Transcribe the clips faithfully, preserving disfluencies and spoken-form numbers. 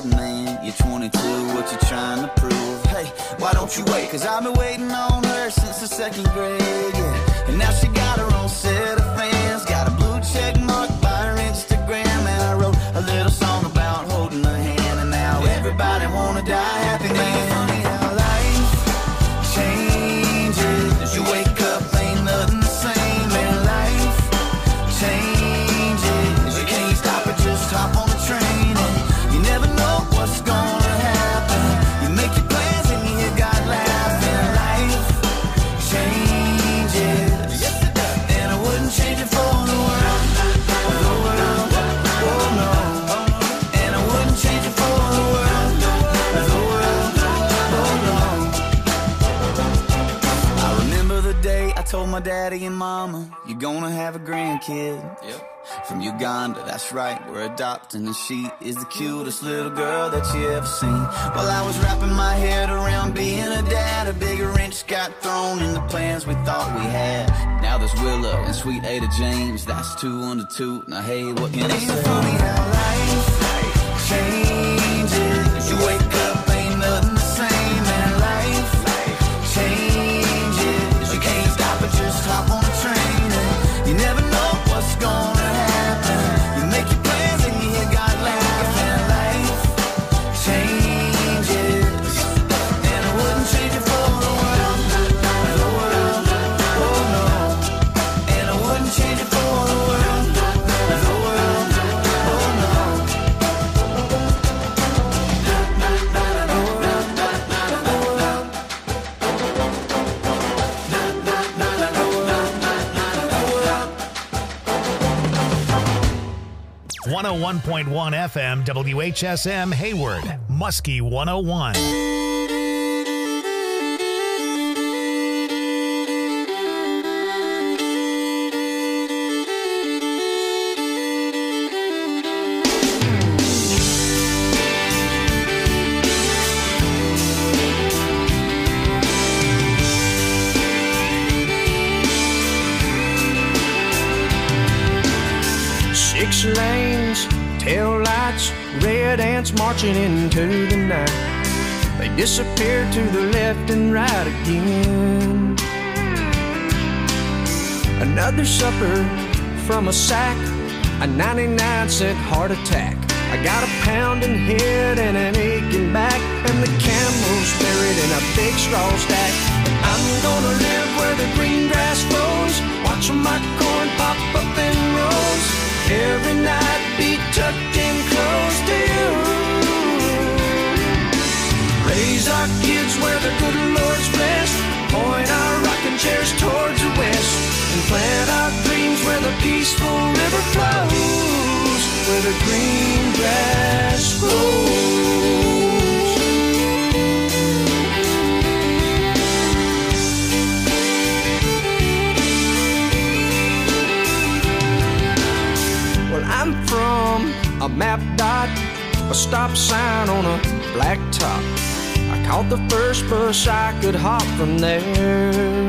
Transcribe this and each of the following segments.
old man, you're twenty-two, what you trying to prove? Hey, why don't you wait? Cause I've been waiting on her since the second grade, yeah. And now she got her own set of fans, got a blue check mark by her Instagram. And I wrote a little song about holding her hand, and now everybody wanna die happy, man. Funny how life changes. You wake up, ain't nothing the same, and life changes. You can't stop it, just hop on the train, and you never know what's gonna happen. You make your plans and you got laughing. Life changes, yes it does, and I wouldn't change it for the world. The world, oh no, and I wouldn't change it for the world. The world, oh no. I remember the day I told my daddy and mama, you're gonna have a grandkid. Yep. From Uganda, that's right, we're adopting, and she is the cutest little girl that you ever seen. While I was wrapping my head around being a dad, a big wrench got thrown in the plans we thought we had. Now there's Willow and sweet Ada James, that's two under two. Now hey, what can I say? Ain't it funny how life changes? You wake up, ain't nothing the same, and life changes. You can't stop it, just hop on the train, and you never know what's gonna happen. You make your plans and you got laughing. Life changes, and I wouldn't change it for the world. The world, oh no, and I wouldn't change it for the world. The world, oh no. one oh one point one F M, W H S M, Hayward, Muskie one oh one. Six lanes, tail lights, red ants marching into the night. They disappear to the left and right again. Another supper from a sack, a ninety-nine cent heart attack. I got a pounding head and an aching back, and the camel's buried in a big straw stack. I'm gonna live where the green grass grows, watching my corn pop up in rows. Every night be tucked in close to you. Raise our kids where the good Lord's blessed, point our rocking chairs towards the west, and plant our dreams where the peaceful river flows, where the green grass grows. Well, I'm from a map dot, a stop sign on a black top. I caught the first bus I could hop from there.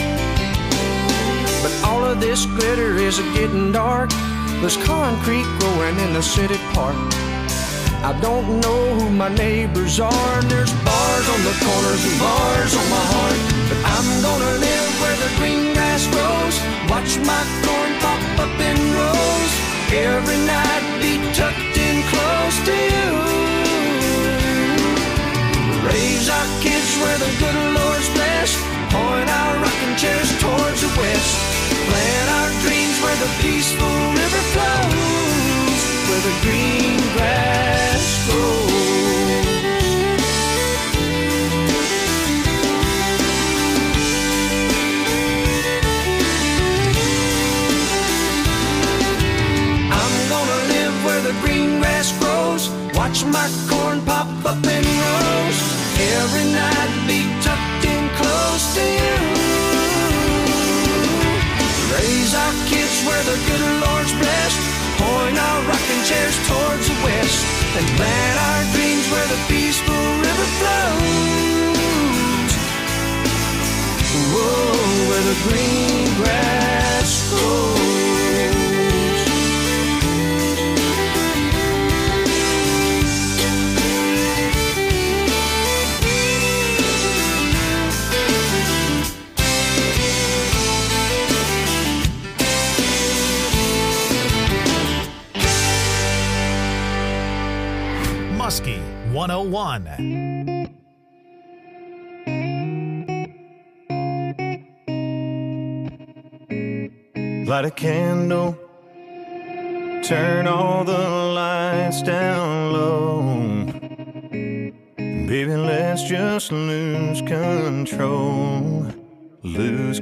But all of this glitter is getting dark. There's concrete growing in the city park. I don't know who my neighbors are, and there's bars on the corners and bars on my heart. But I'm gonna live where the green grass grows, watch my corn pop up in rows. Every night be tucked in close to you. Raise our kids where the good Lord's blessed, point our rocking chairs towards the west, plant our dreams where the peaceful river flows, where the green grass grows. The green grass grows, watch my corn pop up in rows. Every night be tucked in close to you. Raise our kids where the good Lord's blessed, point our rocking chairs towards the west, and plant our dreams where the peaceful river flows. Whoa, where the green grass grows. Muskie one oh one. Light a candle, turn all the lights down low. Baby, let's just lose control, lose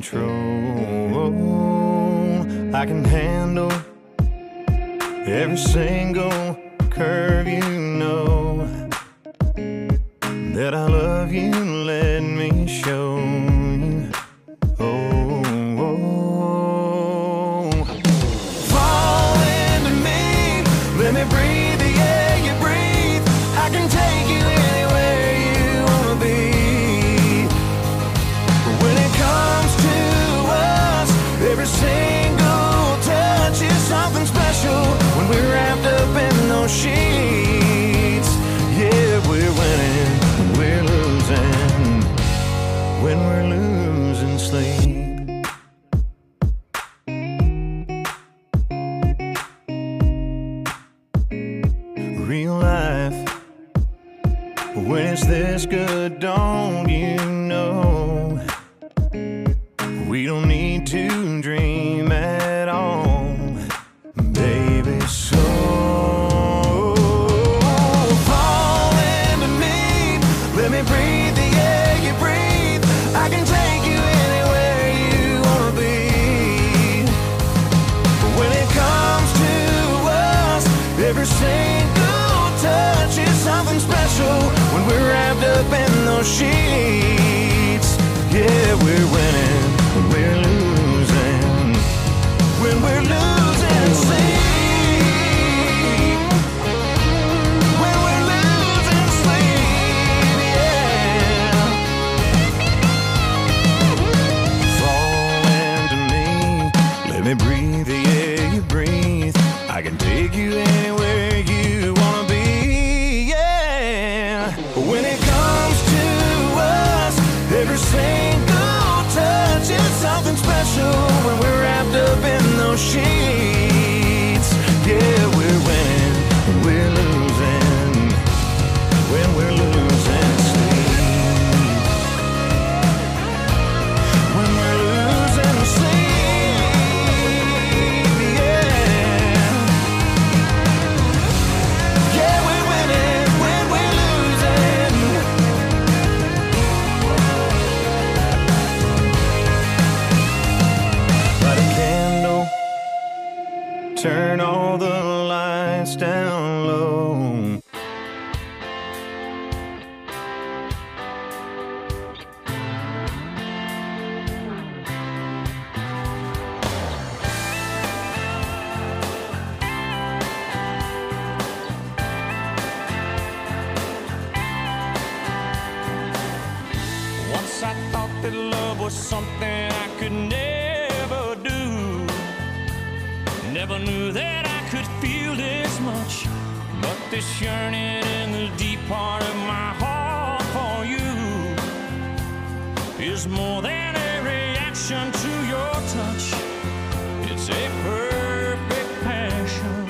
control. I can handle every single curve, you know that I love you, let me show you. Oh, oh. Fall into me, let me breathe the air you breathe. I can take you anywhere you wanna be. But when it comes to us, every single touch is something special. When we're wrapped up in those sheets, yeah, we're winning, we're losing, when we're losing sleep. Real life, when it's this good, don't you know? We don't need to dream at all, baby, so fall into me, let me breathe the air you breathe. I can take you anywhere you wanna be. But when it comes to us, every single touch is something special. When we're wrapped up in those sheets, yeah, we're winning, we're losing, when we're losing sleep, when we're losing sleep, yeah. Fall into me, let me breathe the air you breathe. I can take you anywhere you wanna be, yeah. But when it comes to us, every single touch is something special. When we're wrapped up in those sheets, yeah, we're winning, we're losing, when we're losing sleep, when we're losing sleep, yeah. Yeah, we're winning when we're losing. Light a candle, turn all the lights down low. Once I thought that love was something I could never do. Never knew that I could feel this much. But this yearning in the deep part of my heart for you is more than a reaction to your touch. It's a perfect passion,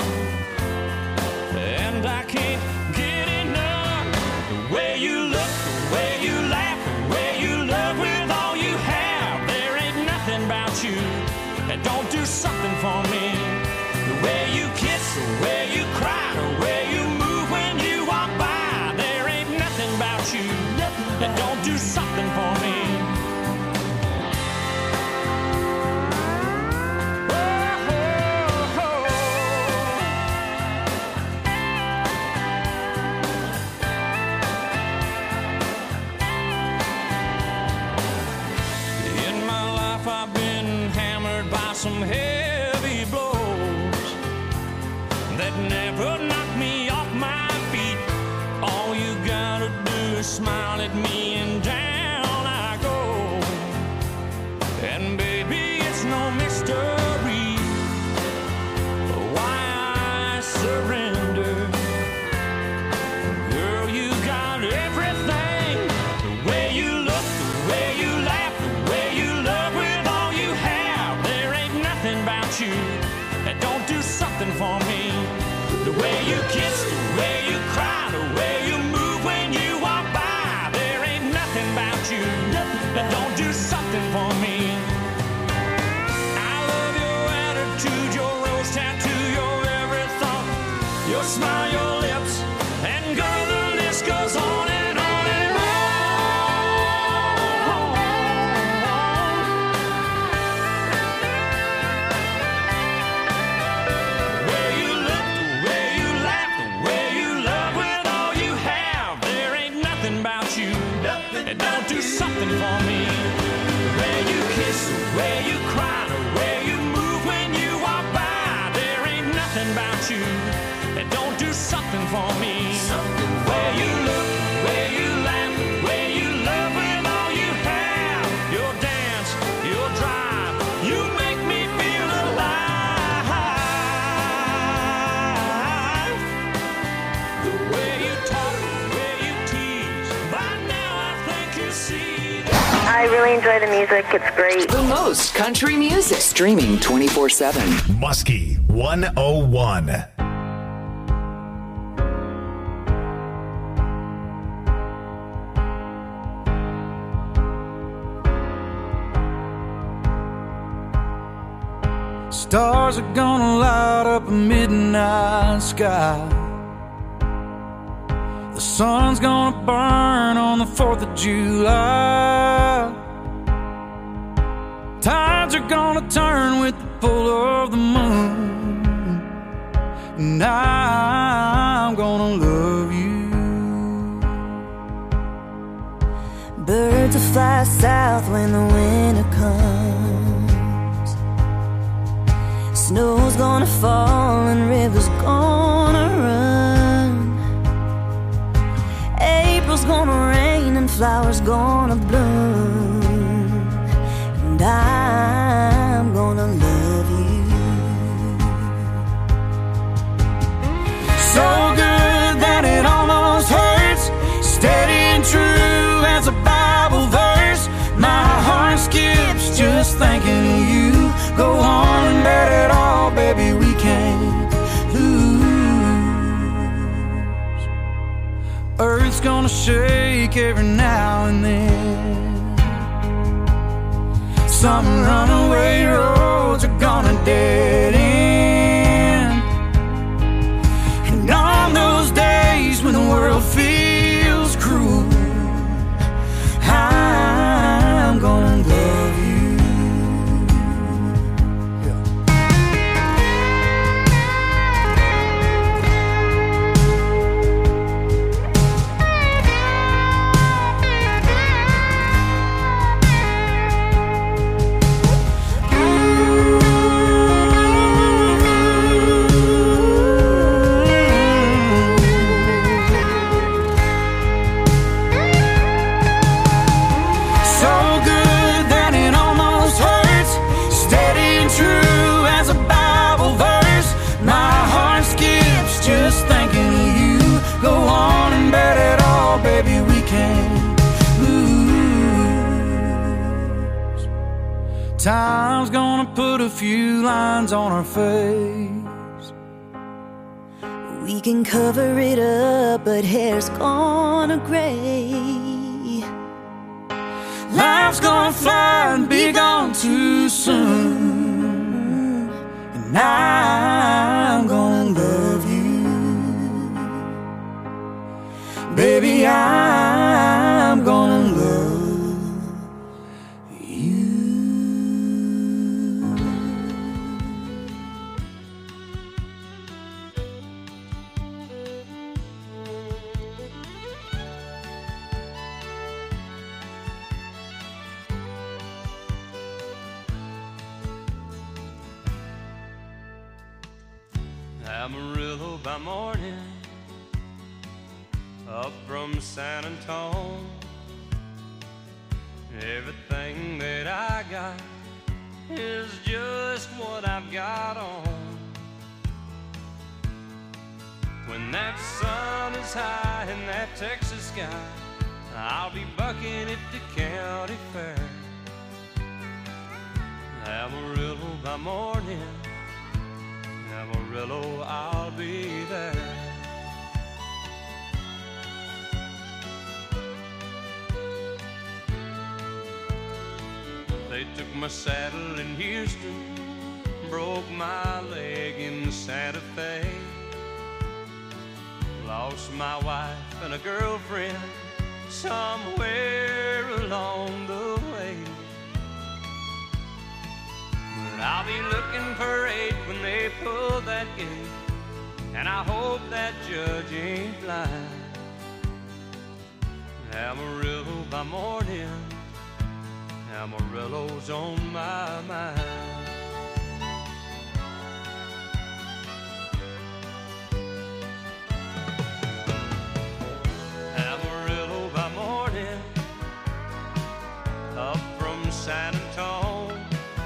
and I can't get enough. The way you look, the way you laugh, the way you love with all you have. There ain't nothing about you that don't do something for me. The way you kiss, the way you cry, the way you move when you walk by. There ain't nothing about you that don't do something for me. Some heavy blows that never knock me off my feet. All you gotta do is smile at me and down I go. And baby, it's no mystery why I surrender. Girl, you got everything. The way you look, the way you laugh, the way you love with all you have. There ain't nothing about you that don't do something for me. The way you kiss, the way you cry, something for me. The way you kiss, the way you cry, the way you move when you walk by. There ain't nothing about you that don't do something for me. Something the way you look, the way you laugh, the way you love with all you have. Your dance, your drive, you make me feel alive. The way you talk, the way you tease, by now I think you see that. I really enjoy the music. It's great. The most country music. Streaming twenty-four seven. Muskie one oh one. Stars are gonna light up a midnight sky. The sun's gonna burn on the fourth of July. Tides are gonna turn with the pull of the moon. And I'm gonna love you. Birds will fly south when the winter comes. Snow's gonna fall and rivers gonna run. April's gonna rain and flowers gonna bloom. And I'm gonna love you. So good that it almost hurts. Steady and true as a Bible verse. My heart skips just thinking of you. Go on and bet it all, baby, we can't lose. Earth's gonna shake every now and then. Some runaway roads are gonna dead end. And on those days when the world feels cruel, I'm gonna love you. Time's gonna put a few lines on our face. We can cover it up, but hair's gonna gray. Life's gonna fly and be gone too soon. And I'm gonna love you. Baby, I'm gonna love you. Amarillo by morning, up from San Antone. Everything that I got is just what I've got on. When that sun is high in that Texas sky, I'll be bucking at the county fair. Amarillo by morning, Amarillo, I'll be there. They took my saddle in Houston, broke my leg in Santa Fe. Lost my wife and a girlfriend somewhere along the way. But I'll be looking for eight when they pull that gate, and I hope that judge ain't blind. Amarillo by morning, Amarillo's on my mind. Amarillo by morning, up from San Antonio.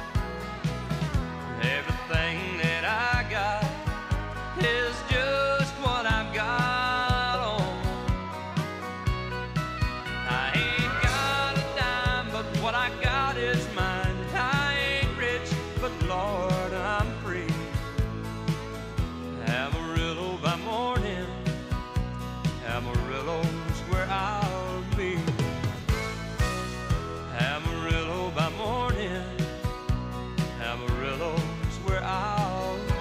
Everything that I got is just what I've got on. I ain't got a dime, but what I got is mine. I ain't rich, but Lord, I'm free. Amarillo by morning, Amarillo's where I'll be. Amarillo by morning, Amarillo's where I'll be.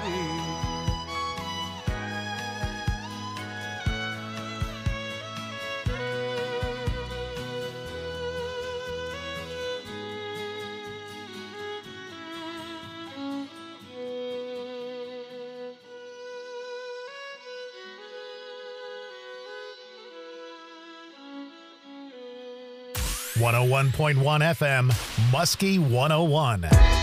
one oh one point one F M, Muskie one oh one.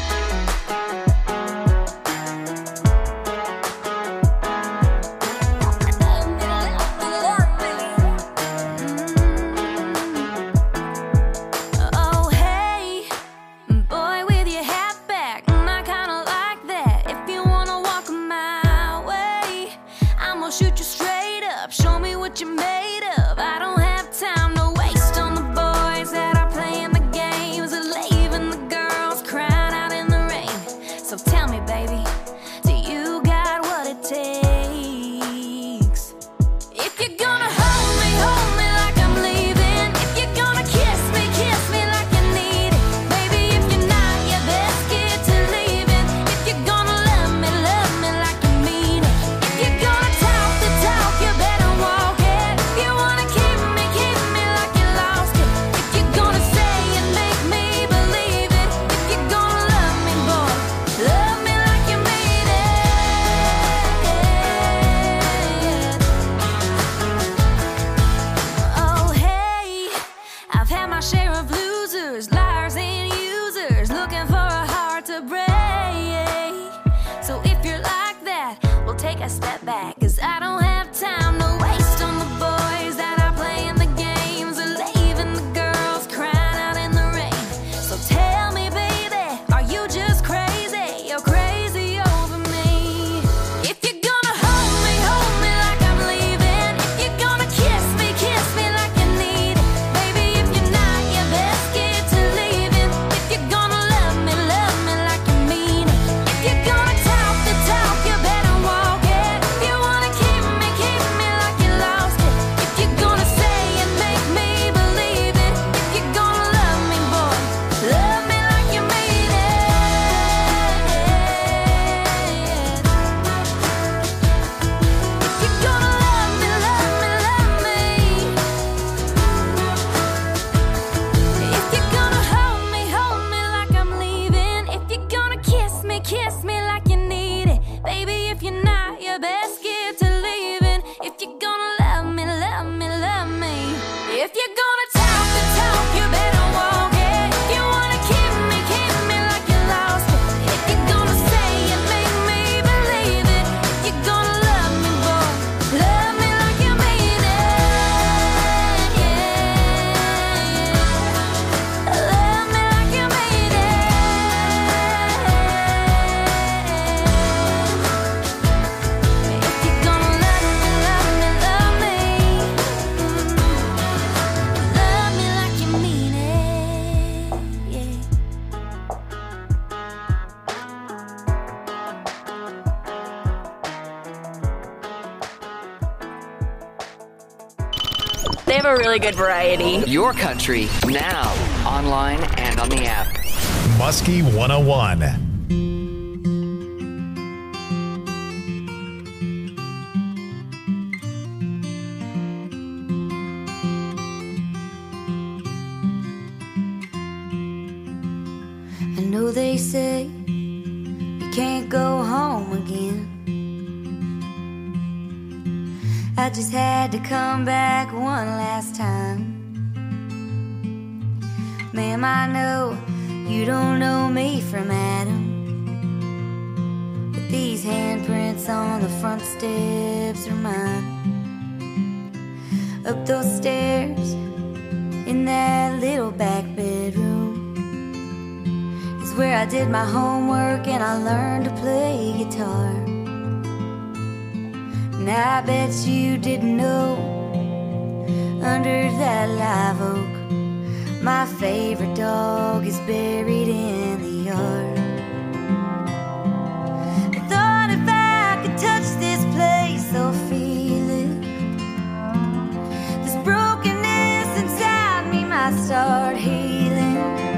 Oh, hey, boy with your hat back, I kinda like that. If you wanna walk my way, I'm gonna shoot you straight up. Show me what you're made of. I don't have time to waste on the boys that are playing the games and leaving the girls crying out in the rain. So tell me, baby, do you got what it takes? If you're gonna hold me, hold me like I'm leaving. If you're gonna kiss me, kiss me like you need it. Baby, if you're not your best kid to leaving. If you're gonna love me, love me like you mean it. If you're gonna talk the talk, you better walk it. If you wanna keep me, keep me like you lost it. If you're gonna say and make me believe it. If you're gonna love me, boy, love me like you mean it. Oh, hey, I've had my share of losers, liars and users, looking for a heart to break. So if you're like that, we'll take a step back, 'cause I don't have time to waste on the boys that are playing the games or leaving the girls crying out in the rain. So tell me, baby, are you just crazy? You're crazy over me. If you're gonna hold me, hold me like I'm leaving. If you're gonna kiss me, kiss me like you need it. Baby, if you're not your best kid to leaving. If you're gonna love me, love me like you mean it. If you're gonna talk the talk, you better walk it. If you wanna keep me, keep me like you lost it. If you're gonna say and make me believe it. If you're gonna love me, boy, love me like you mean it. If you're gonna love me, love me, love me. If you're gonna hold me, hold me like I'm leaving. If you're gonna kiss me, kiss me like you need it. Baby, if you're not your best kid to leaving. If you're gonna love me, love me, love me. If you're gonna talk the talk, you better walk it. If you wanna keep me, keep me like you lost it. If you're gonna say and make me believe it. If you're gonna love me, boy, love me like you mean it. Yeah. Love me like you mean it. If you're gonna love me, love me, love me. Love me like you mean it. Yeah. They have a really good variety. Your country, now, online and on the app. Muskie one oh one. I know they say you can't go home again. I just had to come back one last time. Ma'am, I know You don't know me from Adam, but these handprints on the front steps are mine. Up those stairs in that little back bedroom is where I did my homework and I learned to play guitar. And I bet you didn't know, under that live oak, my favorite dog is buried in the yard. I thought if I could touch this place, I'll feel it. This brokenness inside me might start healing.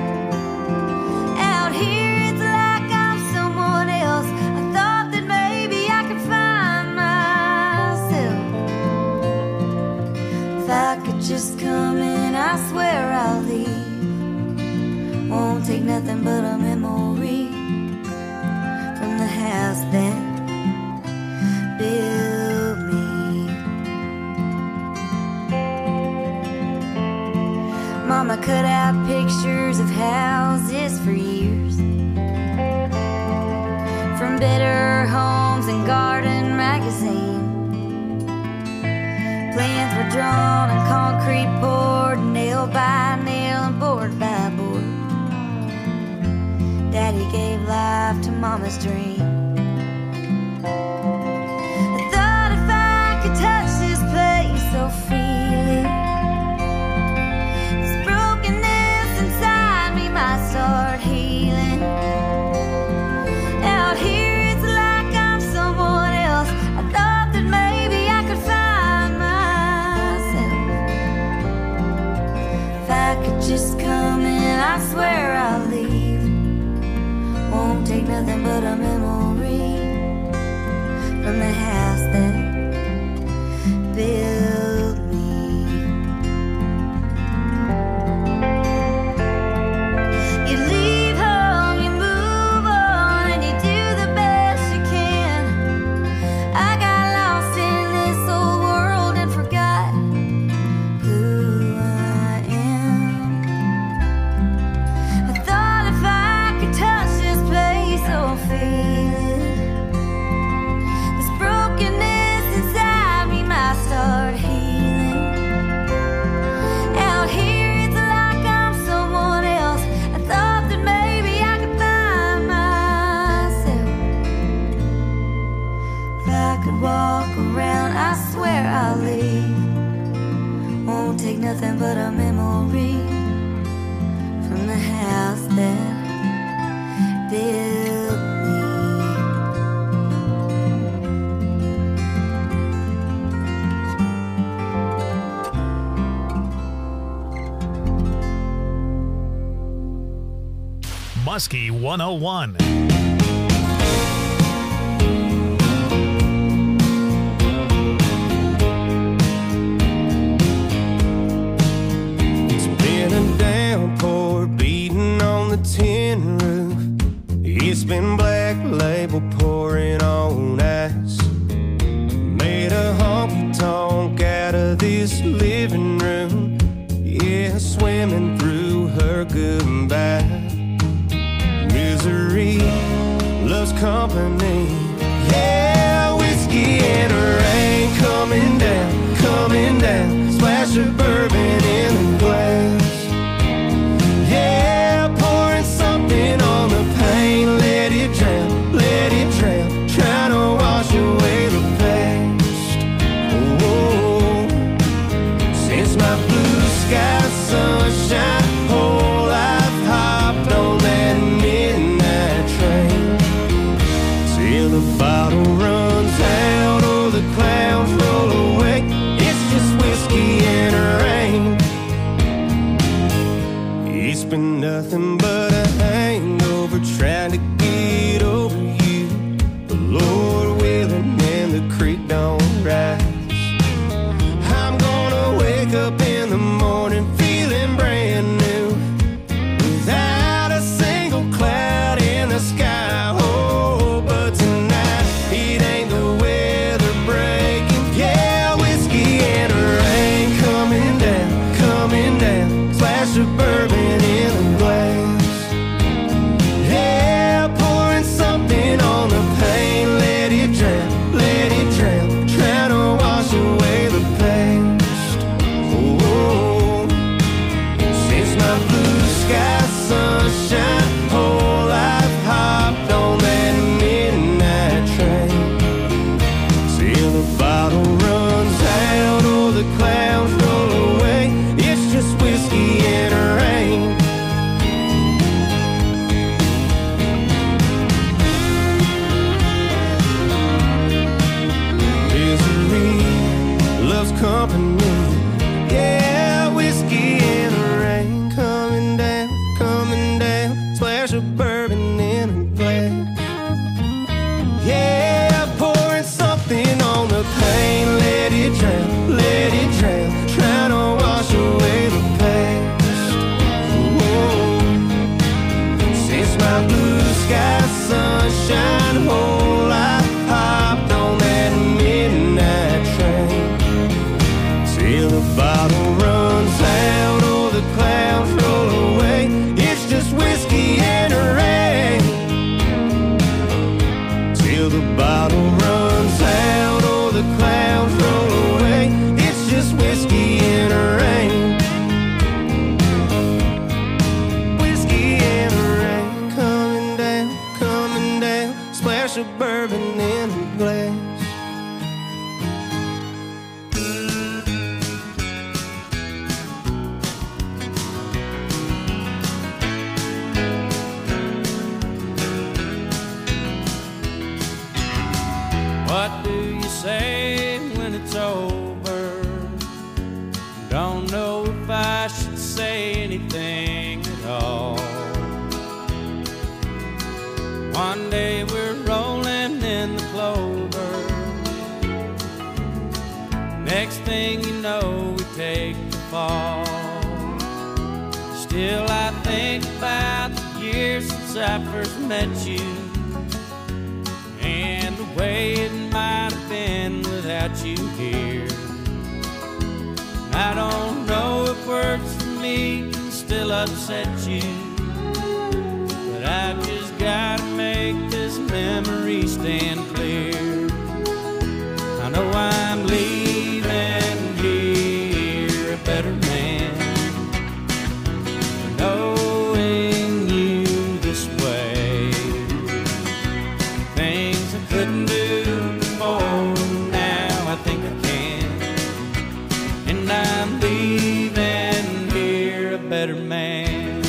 Out here it's like I'm someone else. I thought that maybe I could find myself. If I could just come in, I swear I'll leave. Won't take nothing but a memory from the house that built me. Mama cut out pictures of houses for years, from Better Homes and Garden magazine. Plans were drawn and concrete poured, nail by nail and board by board. Daddy gave life to Mama's dream. I thought if I could touch this place, I'll feel it. This brokenness inside me might start healing. Out here it's like I'm someone else. I thought that maybe I could find myself. If I could just come in, I swear I'll leave. Won't take nothing but a memory from the house that built me. You leave home, you move on, and you do the best you can. I got lost in this old world and forgot who I am. I thought if I could touch this place, I'll feel it. This brokenness inside me might start healing. Out here it's like I'm someone else. I thought that maybe I could find myself. If I could walk around, I swear I'll leave. Won't take nothing but a memory from the house that built me. Muskie one oh one. It's been a downpour beating on the tin roof. It's been Black Label pouring on ice. Made a honky tonk out of this living room. Yeah, swimming through her goodbye. Misery loves company. Yeah, whiskey and rain coming down, coming down. Splash of bourbon in the glass. Yeah, pouring something on the pain. Let it drown, let it drown. Trying to wash away the past. Oh, since my blue sky sunshine, whole life hopped on that midnight train. Till the bottle runs out or the clouds roll away. It's just whiskey and rain. It's been nothing but a hangover trying to get over you. The Lord willing and the creek don't rise. I'm gonna wake up in the morning feeling brand new, without a single cloud in the sky. Oh, but tonight it ain't the weather breaking. Yeah, whiskey and rain coming down, coming down. Splash of bourbon in the glass. Yeah, whiskey in the rain, coming down, coming down. Splash of bourbon in a glass. Yeah, pouring something on the pain. Let it drown, let it drown. Trying to wash away the past. Whoa. Since my blue sky sunshine whole life hopped on that midnight train. Till the bottle runs out or the clouds roll away. It's just whiskey and rain. Till the bottle runs out or the clouds roll away. It's just whiskey and rain. Whiskey and rain, coming down, coming down. Splash of bourbon in a glass. What do you say when it's over? Don't know if I should say anything at all. One day we're rolling in the clover. Next thing you know, we take the fall. Still I think about the years since I first met you, and the way it might have been without you here. I don't know if words for me can still upset you, but I've just gotta make this memory stand clear. I know I'm leaving here a better man, knowing you this way. Things I couldn't do before, now I think I can. And I'm leaving here a better man.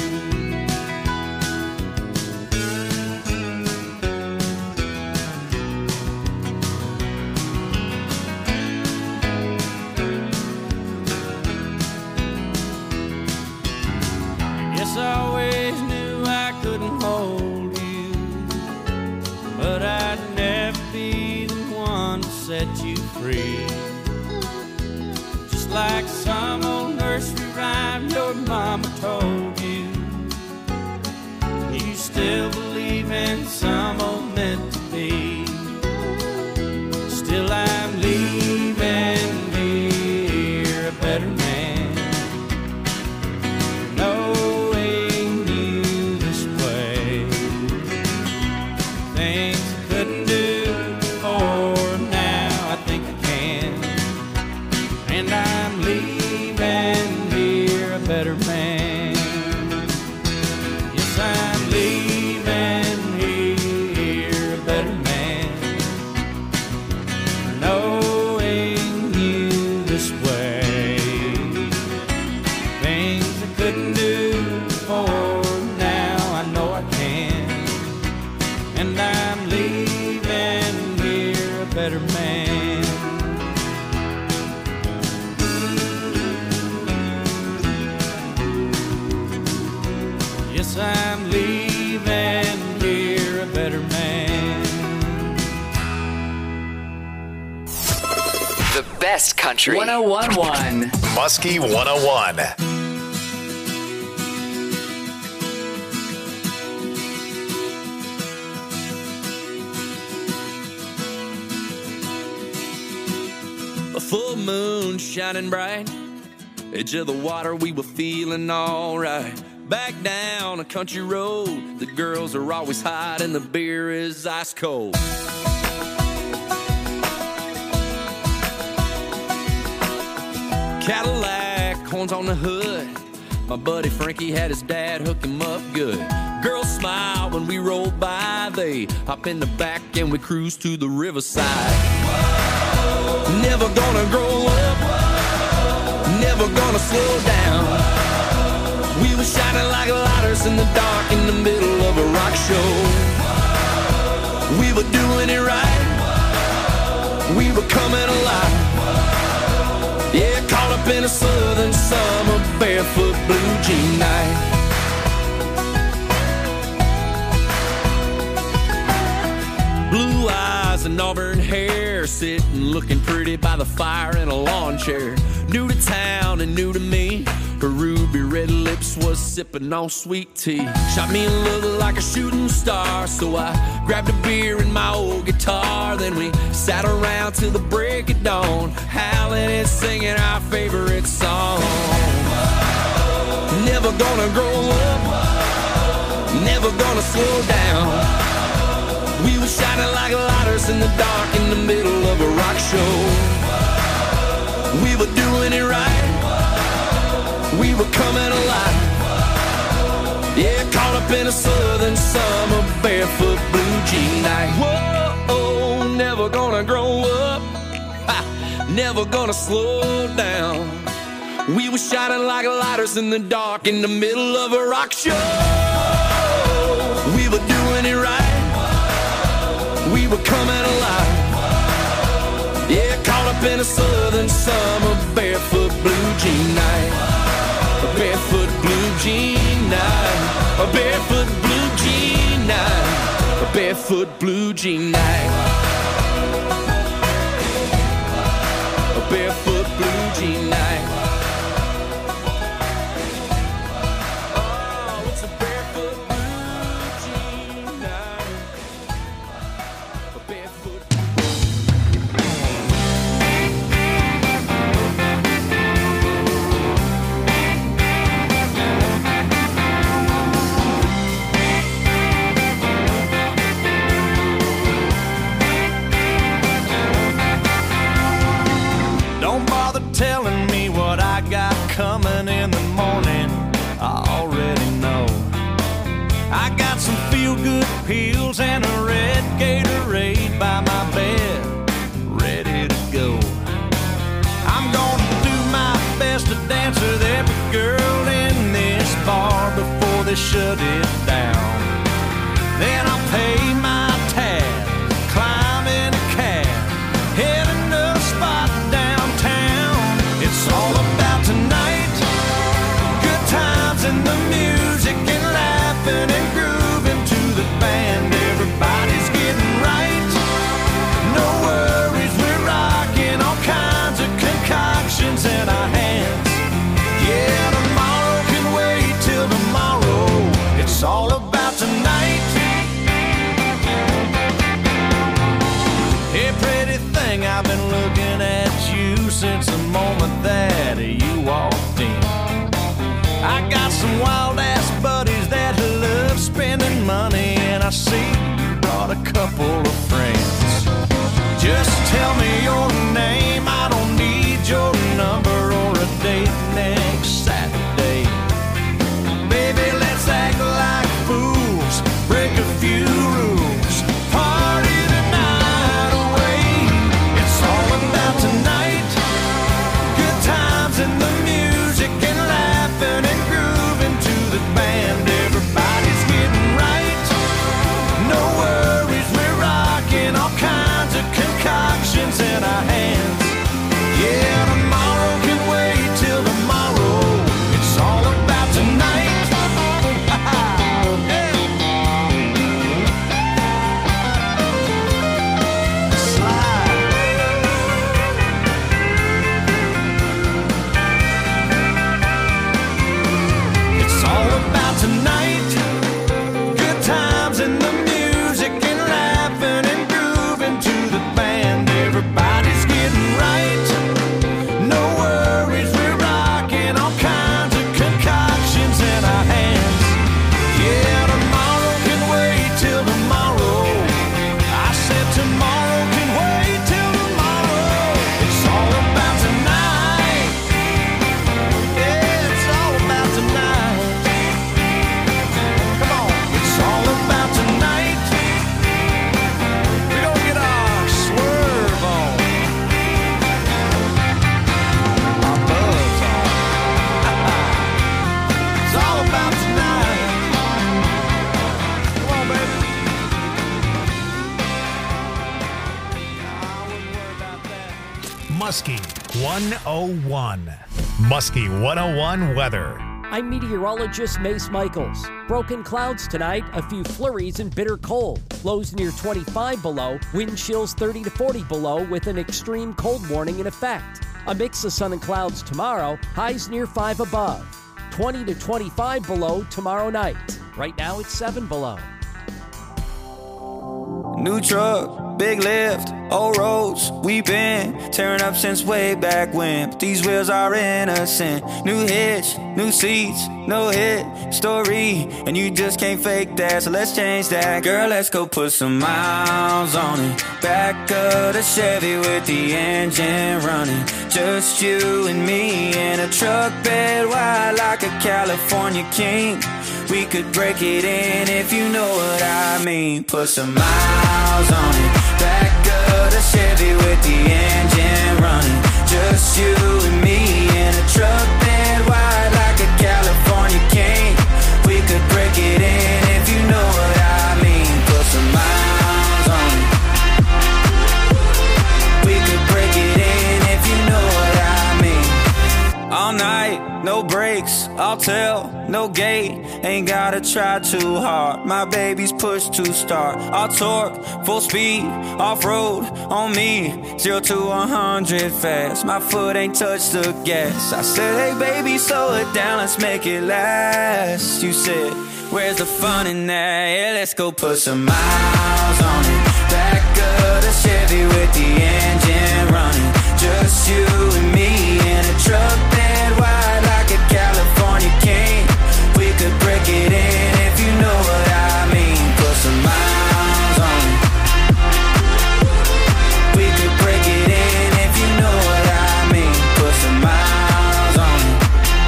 Guess I always knew I couldn't hold you, but I'd never be the one to set you free. Just like some old nursery rhyme your mama told you, you still believe in some old meant to be. Still I'm leaving here a better man, knowing you this way. Things I couldn't do before, now I think I can. And I'm leaving here a better man. Yes, I'm leaving here a better man, knowing you this way. Things I couldn't do before, now I know I can. And I'm leaving here a better man. Yes, I'm leaving here a better man. The best country. one oh one point one. Muskie one oh one. A full moon shining bright, edge of the water, we were feeling alright. Back down a country road, the girls are always hot and the beer is ice cold. Cadillac, horns on the hood, my buddy Frankie had his dad hook him up good. Girls smile when we roll by, they hop in the back and we cruise to the riverside. Whoa. Never gonna grow up, whoa. Never gonna slow down. We were shining like lighters in the dark in the middle of a rock show. Whoa. We were doing it right, whoa. We were coming alive. Whoa. Yeah, caught up up in a southern summer, barefoot blue jean night. Blue eyes and auburn hair, sitting looking pretty by the fire in a lawn chair. New to town and new to me, her ruby red lips was sipping on sweet tea. Shot me a look like a shooting star, so I grabbed a beer and my old guitar. Then we sat around till the break of dawn, howling and singing our favorite song. Never gonna grow up, never gonna slow down. We were shining like lighters in the dark in the middle of a rock show. We were doing it right, we were coming alive. Yeah, caught up in a southern summer, barefoot blue jean night. Whoa, never gonna grow up, ha, never gonna slow down. We were shining like lighters in the dark in the middle of a rock show. We were doing it right, we were coming alive. Yeah, caught up in a southern summer, barefoot blue jean night. A barefoot blue jean night. A barefoot blue jean night. A barefoot blue jean night. A barefoot blue jean night. Oh, it's a barefoot blue jean night. A barefoot. Telling me what I got coming in the morning, I already know. I got some feel-good pills and a red Gatorade by my bed, ready to go. I'm gonna do my best to dance with every girl in this bar before they shut it down. Then I'll pay my tab, climb in a cab, heading to a spot downtown. It's all about tonight, good times and the music and laughing and grooving to the band. Everybody's getting right, no worries, we're rocking all kinds of concoctions in our hands. Yeah, tomorrow can wait till tomorrow. It's all about tonight. Hey, pretty thing, I've been looking at you since the moment that you walked in. I got some wild ass buddies that love spending money, and I see you brought a couple of friends. Just tell me your name, I don't need your number or a date next Saturday. Baby, let's act like fools, break a few rules, party the night away. It's all about tonight, good times and the music and laughing and grooving to the band. Everybody's getting right, no worries, we're rocking all kinds of concoctions in our hands. Yeah, tomorrow can wait till tomorrow. It's all about tonight. It's all about tonight, good times and the music and laughing and grooving to the band. Everybody's getting right, no worries, we're rocking all kinds of concoctions in our hands. Yeah, tomorrow can wait till tomorrow. I said tomorrow can wait till tomorrow. It's all about tonight. Yeah, it's all about tonight. Come on, it's all about tonight. We're gonna get our swerve on, our buzz on. It's all about tonight. Come on, baby. I wouldn't worry about that. Muskie one oh one. Muskie one oh one weather. I'm meteorologist Mace Michaels. Broken clouds tonight, a few flurries and bitter cold. Lows near twenty-five below, wind chills thirty to forty below with an extreme cold warning in effect. A mix of sun and clouds tomorrow, highs near five above. twenty to twenty-five below tomorrow night. Right now it's seven below. New truck, big lift, old roads, we been tearing up since way back when. But these wheels are innocent. New hitch, new seats, no hit story, and you just can't fake that, so let's change that. Girl, let's go put some miles on it. Back of the Chevy with the engine running. Just you and me in a truck bed wide like a California king. We could break it in if you know what I mean. Put some miles on it. Back of the Chevy with the engine running. Just you and me in a truck bed wide like a California king. We could break it in if you know what I mean. Put some miles on it. We could break it in if you know what I mean. All night, no brakes, I'll tell, no gate. Ain't gotta try too hard. My baby's push to start. I'll torque, full speed, off-road on me. Zero to a hundred fast. My foot ain't touched the gas. I said, hey baby, slow it down, let's make it last. You said, where's the fun in that? Yeah, let's go put some miles on it. Back of the Chevy with the engine running. Just you and me in a truck bed wide like a California king. We could break it in if you know what I mean. Put some miles on it. We could break it in if you know what I mean. Put some miles on it.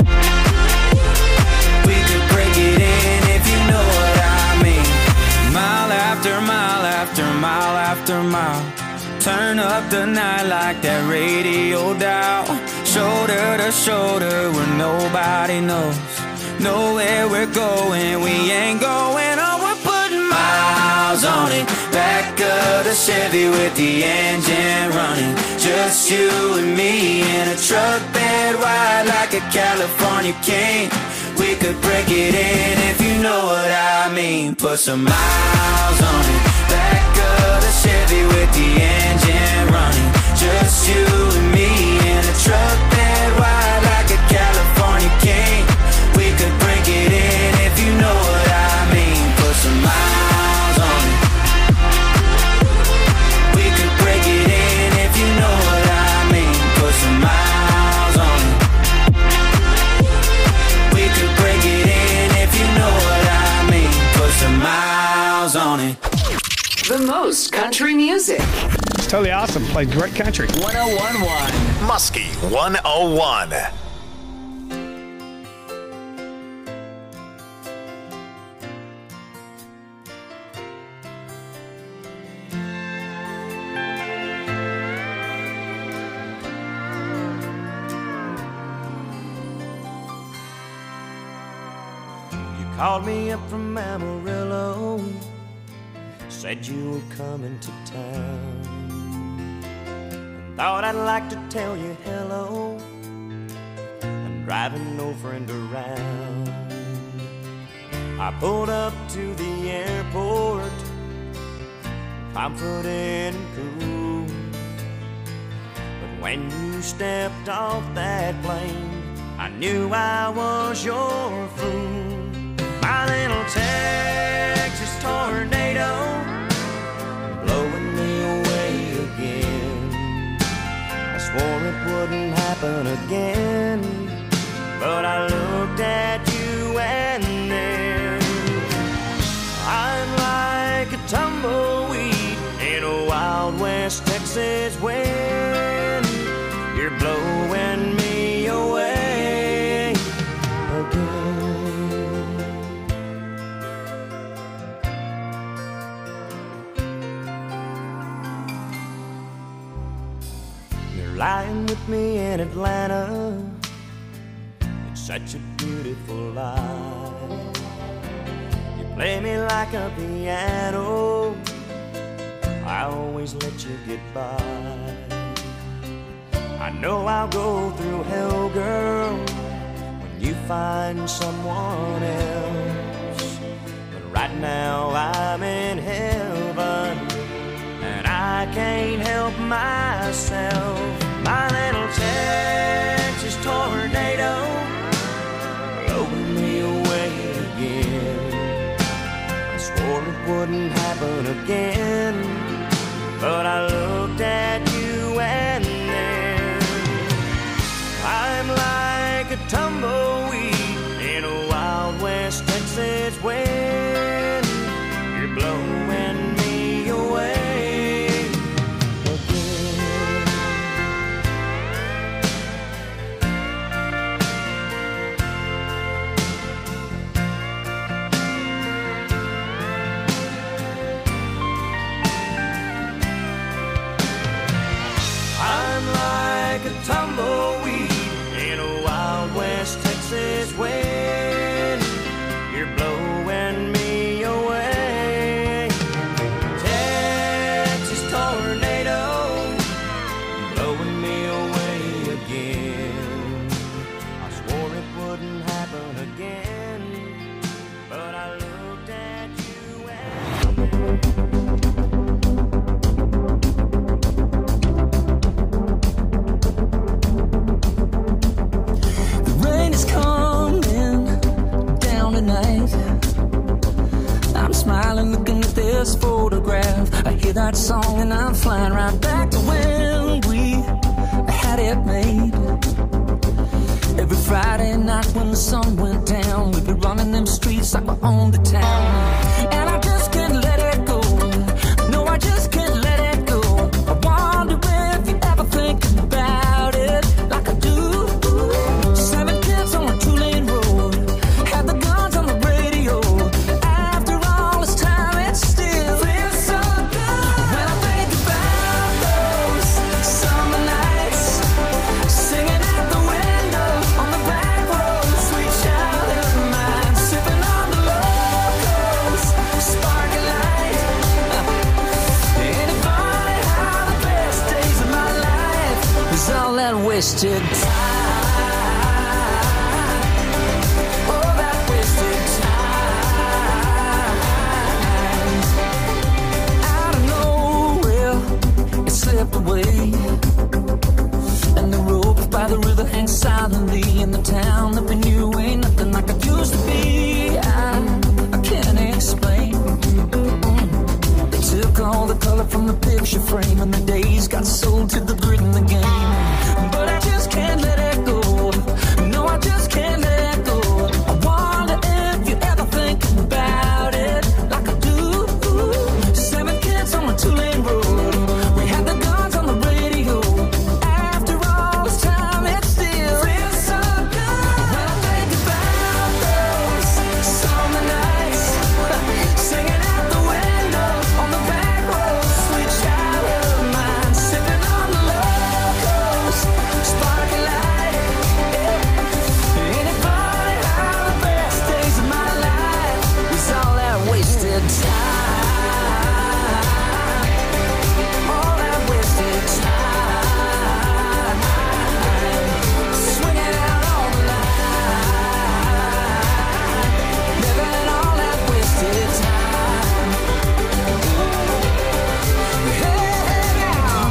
We could break it in if you know what I mean. Mile after mile after mile after mile. Turn up the night like that radio dial. Shoulder to shoulder where nobody knows. Know where we're going, we ain't going on. We're putting miles on it. Back of the Chevy with the engine running. Just you and me in a truck bed wide like a California king. We could break it in if you know what I mean. Put some miles on it. Back of the Chevy with the engine running. Just you and me in a truck bed wide like a California king. We could break it in if you know what I mean. Put some miles on it. We could break it in if you know what I mean. Put some miles on it. We could break it in if you know what I mean. Put some miles on it. The most country music. It's totally awesome. Played great country. one oh one point one. Muskie one oh one. Called me up from Amarillo, said you were coming to town. Thought I'd like to tell you hello. I'm driving no friend around. I pulled up to the airport, confident and cool. But when you stepped off that plane, I knew I was your fool. My little Texas tornado, blowing me away again. I swore it wouldn't happen again, but I looked at you and then I'm like a tumbleweed in a Wild West Texas wind. You're blowing me away again. Lying with me in Atlanta, it's such a beautiful life. You play me like a piano, I always let you get by. I know I'll go through hell, girl, when you find someone else. But right now I'm in heaven, and I can't help myself. My little Texas tornado blowing me away again. I swore it wouldn't happen again, but I looked at you and then I'm like a tumbleweed in a Wild West Texas wind. You're blowing me away. Tumbleweed in a Wild West Texas wind. You're blowing me away. Texas tornado blowing me away again. I swore it wouldn't happen again, but I looked at you and smiling, looking at this photograph. I hear that song and I'm flying right back to when we had it made. Every Friday night when the sun went down, we'd be running them streets like we owned the town. And I just can't let it go. No, I just can't let it go. I wonder if you ever think about it like I do. Seven kids on a two-lane road, had the guns on the radio. Wasted time. Oh, that wasted time. Out of nowhere, it slipped away, and the rope by the river hangs silently in the town that we knew ain't nothing like it used to be. I, I can't explain. Mm-mm. They took all the color from the picture frame, and the days got sold to the grid in the game. But I just can't let it go. No, I just can't let it go. I wonder if you ever think about it like I do. Seven kids on a two-lane road, we had the guns on the radio. After all this time, it still feels so good. When I think about those summer nights, singing out the window on the back road, sweet child of mine, sipping on the locos, sparking light. Ain't it funny how the best days of my life is all that wasted time? All that wasted time, swinging out on the line, living all that wasted time. Hey, now.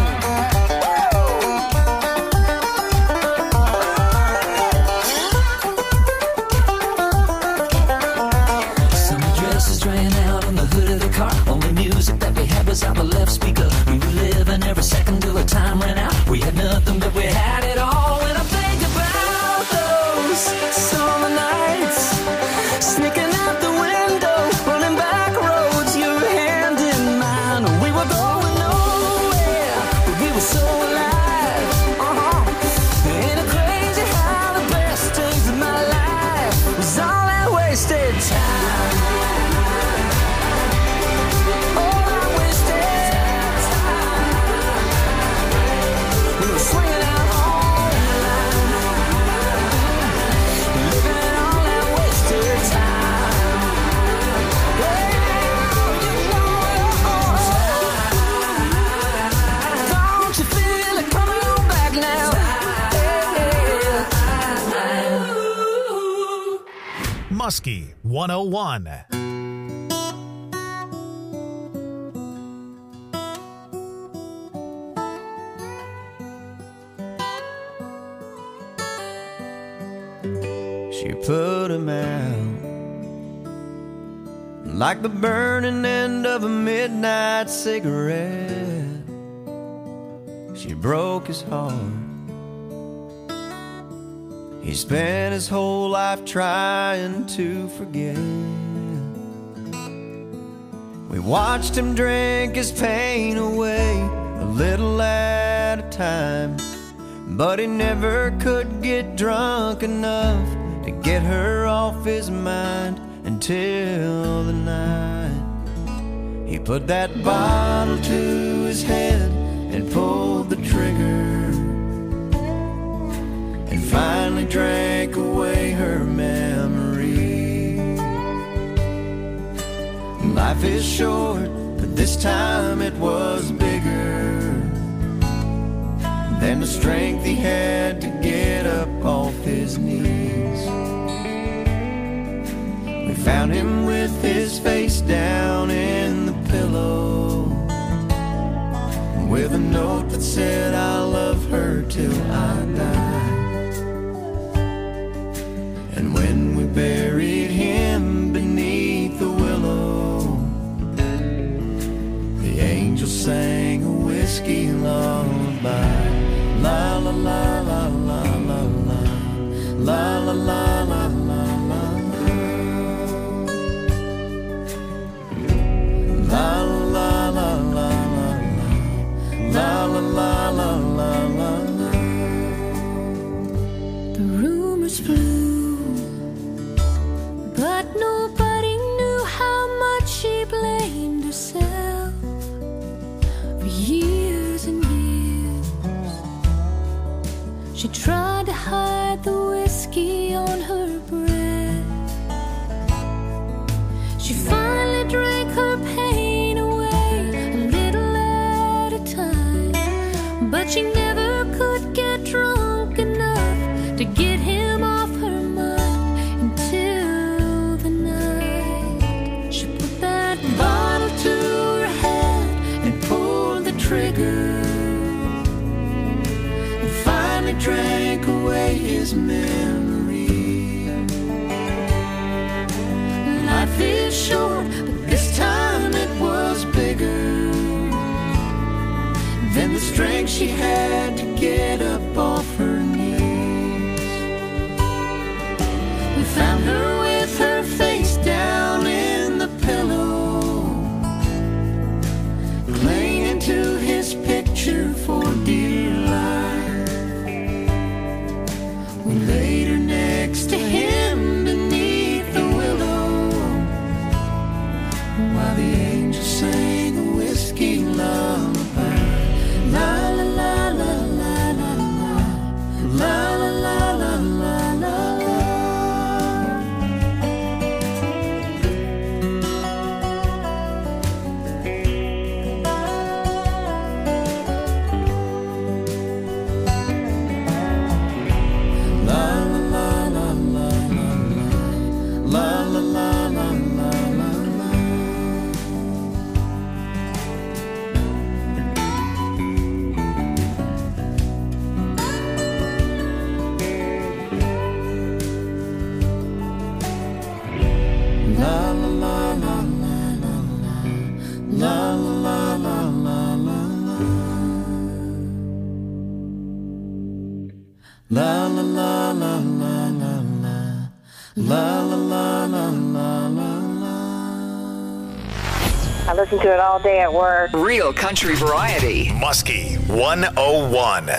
Summer dresses drying out on the hood of the car. Only music that we had was out the left speaker. We were living every second till the time ran out. We had nothing, but we had it all. When I think about those summer nights, sneaking out the window, running back roads, your hand in mine. We were going nowhere, but we were so alive. Uh-huh. Ain't it crazy how the best days of my life was all that wasted time? All that wasted time. We were swinging out on the line. Muskie one oh one. She put him out like the burning end of a midnight cigarette. She broke his heart. He spent his whole life trying to forget. We watched him drink his pain away, a little at a time, but he never could get drunk enough to get her off his mind until the night he put that bottle to his head and pulled the trigger, and finally drank away her memory. Life is short, but this time it was bigger than the strength he had to get up off his knees. We found him with his face down in the pillow, with a note that said, I love her till I die. And when we buried him beneath the willow, the angel sang a whiskey lullaby. La la la la la la la, la la la la la la, la la la la la, la la la la la la. The rumors flew, but nobody knew how much she blamed herself for years and years. She tried to hide the whiskey on her breath. She finally drank her pain away, a little at a time, but she never could get drunk enough to get him off her mind until the night she put that bottle to her head and pulled the trigger, and finally drank away his memory. Life is short, but this time it was bigger than the strength she had to get up off her knees. We found her with her face down in the pillow, clinging to his picture for dear life. We laid her next to him beneath the willow, while the angel sang a whiskey lullaby. La la la la la la la, la la la la la la. La la la la la la la, la la la la la la la. I listen to it all day at work. Real country variety. Muskie one oh one.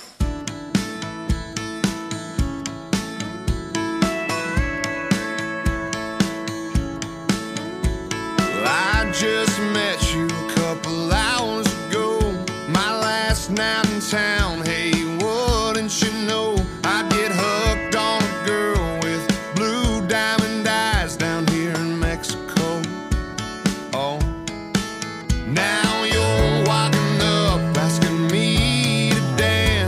I just met you a couple hours ago, my last night in town. Hey, wouldn't you know I get hooked on a girl with blue diamond eyes down here in Mexico. Oh, now you're walking up asking me to dance.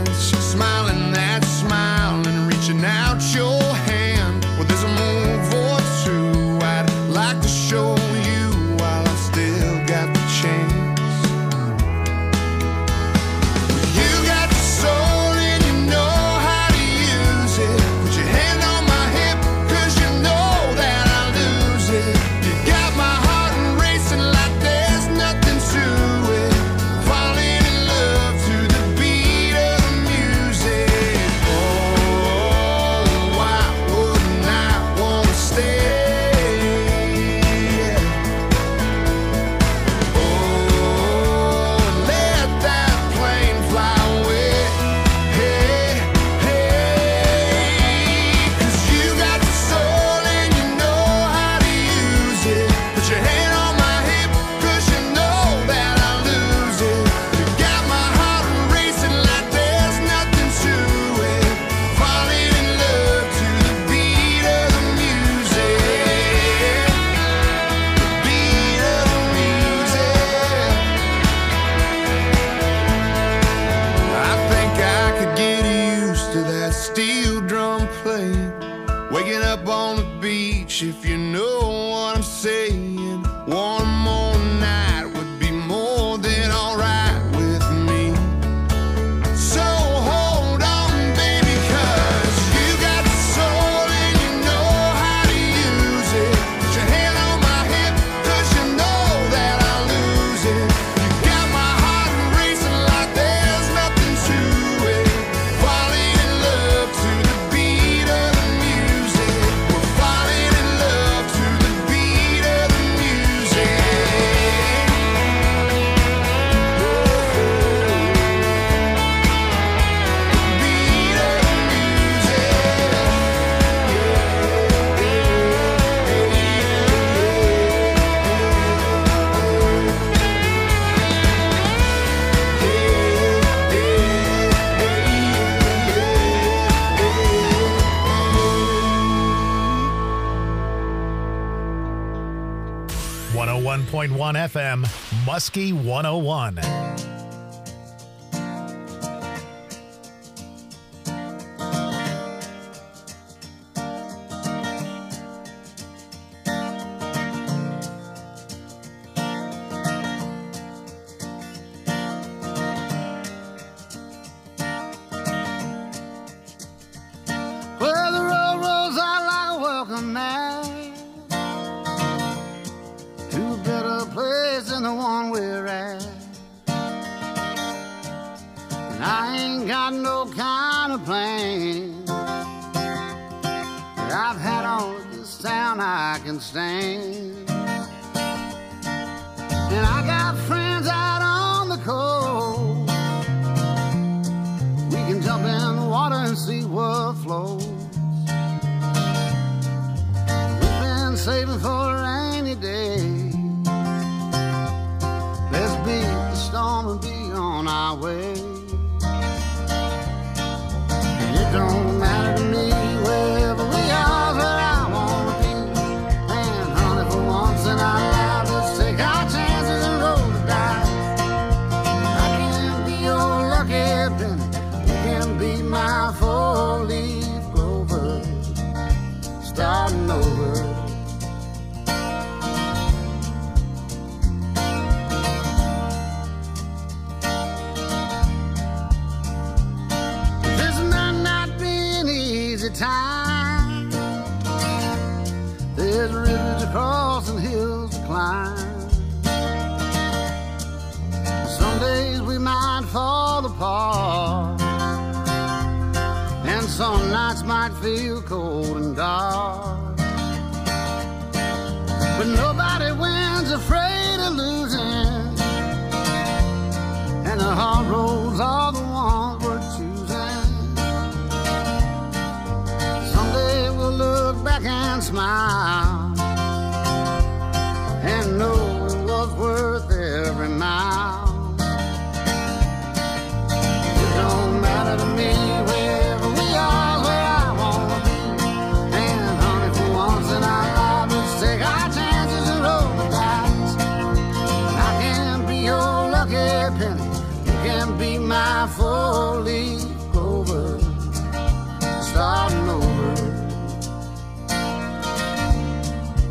waking up on the beach, if you know what I'm saying. One more night would be more than alright with me. So hold on, baby, 'cause you got the soul and you know how to use it. Put your hand on my hip, 'cause you know that I'll lose it. You got my heart racing like there's nothing to it. Falling in love to the beat of the music. We're falling in love to the beat of the music. Beat of the one oh one point one F M, Muskie one oh one. Well, the road rolls out like a welcome mat to a better place than the one we're at. And I ain't got no kind of plan that I've had on this town I can stand. And I got friends out on the coast. We can jump in the water and see what flows. We've been saving for a rainy day. Let's beat the storm and be on our way. And it don't matter to me wherever we are, where I wanna be. And honey, for once in our lives, let's take our chances and roll the dice. I can be your lucky penny, you can be my four-leaf clover, starting over. This might not be an easy time. There's rivers to cross and hills to climb. Some days we might fall apart, and some nights might feel cold and dark. But nobody wins afraid of losing, and the hard roads are the ones we're choosing. Someday we'll look back and smile and know it was worth every mile. It don't matter to me wherever we are, where I wanna be. And honey, for once in our lives, let's take our chances and roll the dice. And I can be your lucky penny, you can be my four-leaf clover, starting over.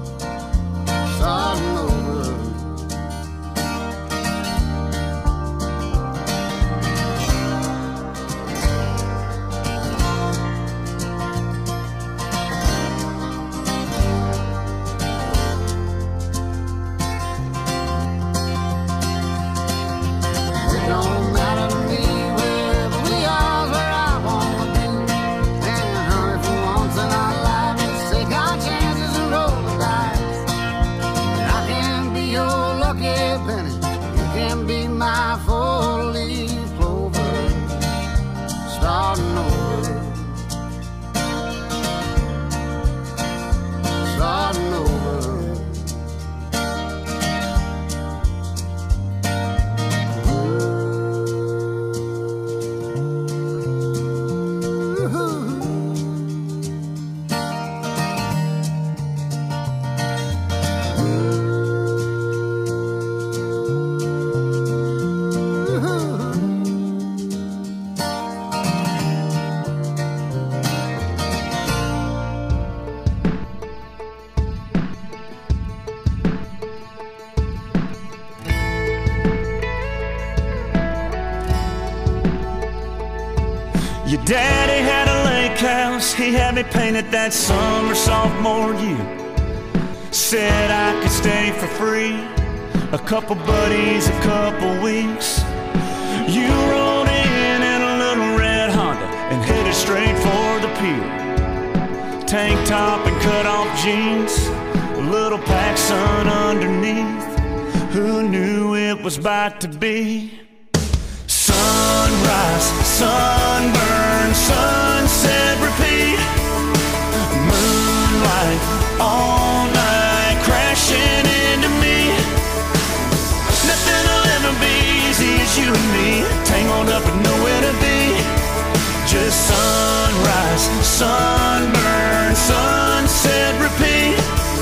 Your daddy had a lake house, he had me painted that summer sophomore year. Said I could stay for free, a couple buddies, a couple weeks. You rode in in a little red Honda and headed straight for the pier. Tank top and cut off jeans, a little PacSun underneath. Who knew it was about to be? Sunrise, sunburn, sunset, repeat. Moonlight, all night, crashing into me. Nothing will ever be easy as you and me, tangled up with nowhere to be. Just sunrise, sunburn, sunset, repeat.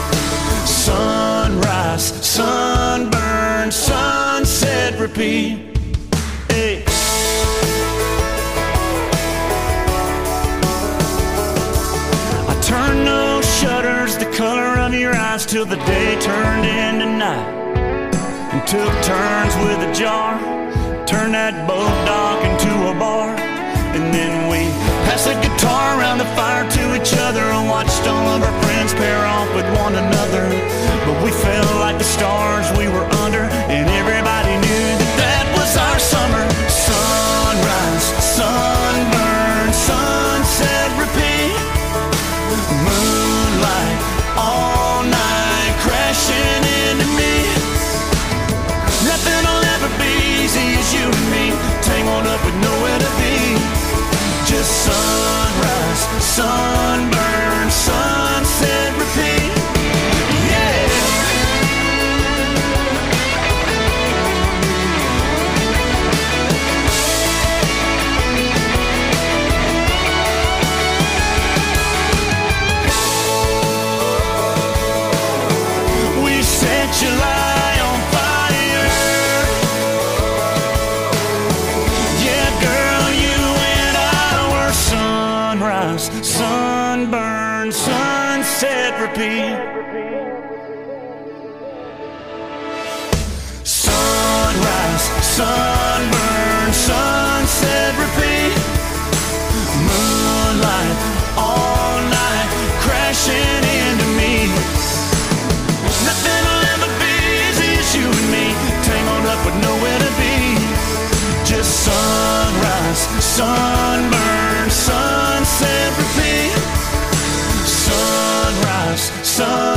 Sunrise, sunburn, sunset, repeat. Hey. I turned those shutters the color of your eyes till the day turned into night, and took turns with a jar, turned that boat dock into a bar. And then we passed the guitar around the fire to each other and watched all of our friends pair off with one another. But we felt like the stars we were under, and everybody knew that that was our summer. Sunrise, sunburn, sunset, repeat. Moonlight, all night, crashing into me. Nothing will ever be easy as you and me, tangled up with nowhere to be. Just sunrise, sunburn, sunset, repeat. Yeah. We set July on fire. Yeah, girl, you and I were sunrise, sunburn, sunset, repeat. Sunrise, sunburn, sunset, repeat. Moonlight, all night, crashing into me. Nothing will ever be easy as you and me, tangled up with nowhere to be. Just sunrise, sunburn, sunset, repeat. Sunrise, sun